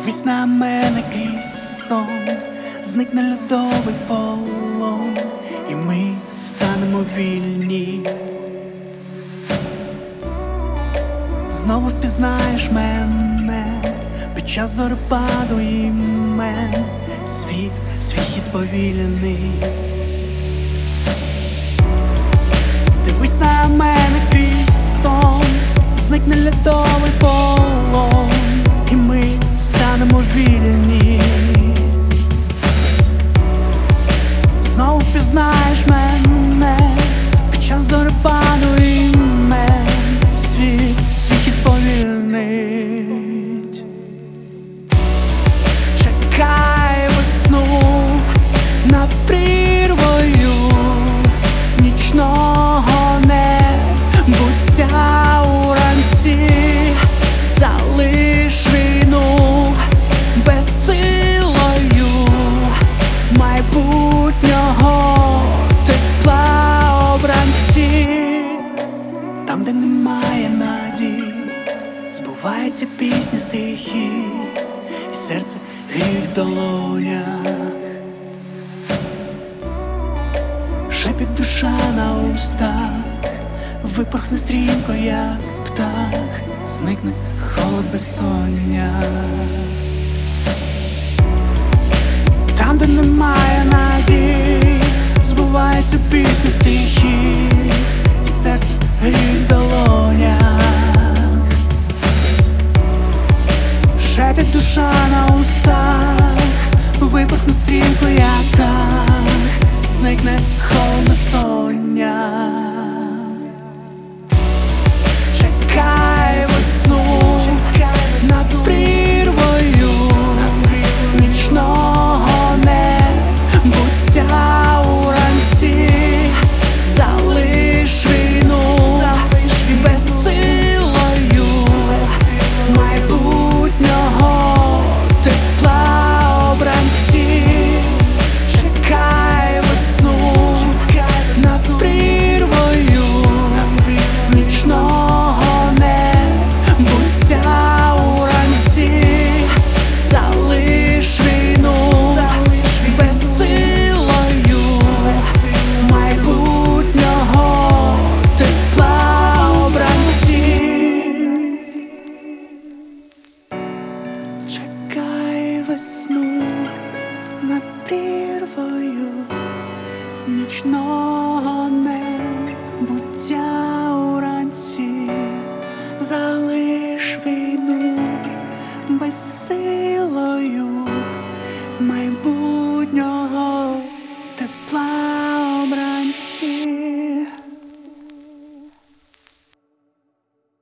Дивись на мене крізь сон, зникне льодовий полон, і ми станемо вільні. Знову впізнаєш мене під час зорепаду імен. Свій хід сповільнить. Дивись на мене крізь сон, зникне льодовий полон, і ми станемо вільні. Знову впізнаєш мене під час зорепаду імен. Свій хід сповільнить. Чекай весну над прірвою нічного небуття уранці. Залиш війну безсилою майбутнього тепла обранці. Там, де немає надій, збуваються пісні стихи, і серце гріють в долонях. Шепіт душа на устах, випорхне стрімко, як птах, зникне холод безсоння. Там, де немає надій, збуваються пісні стихи, і серце гріють в долонях. Шепіт душа на устах, випорхне стрімко, як птах, зникне холод безсоння. Чекай весну над прірвою нічного небуття уранці. Залиш війну безсилою майбутнього тепла обранці. Чекай весну над прірвою нічного небуття уранці. Залиш війну безсилою майбутнього тепла обранці. Чекай весну над прірвою нічного небуття уранці. Залиш війну безсилою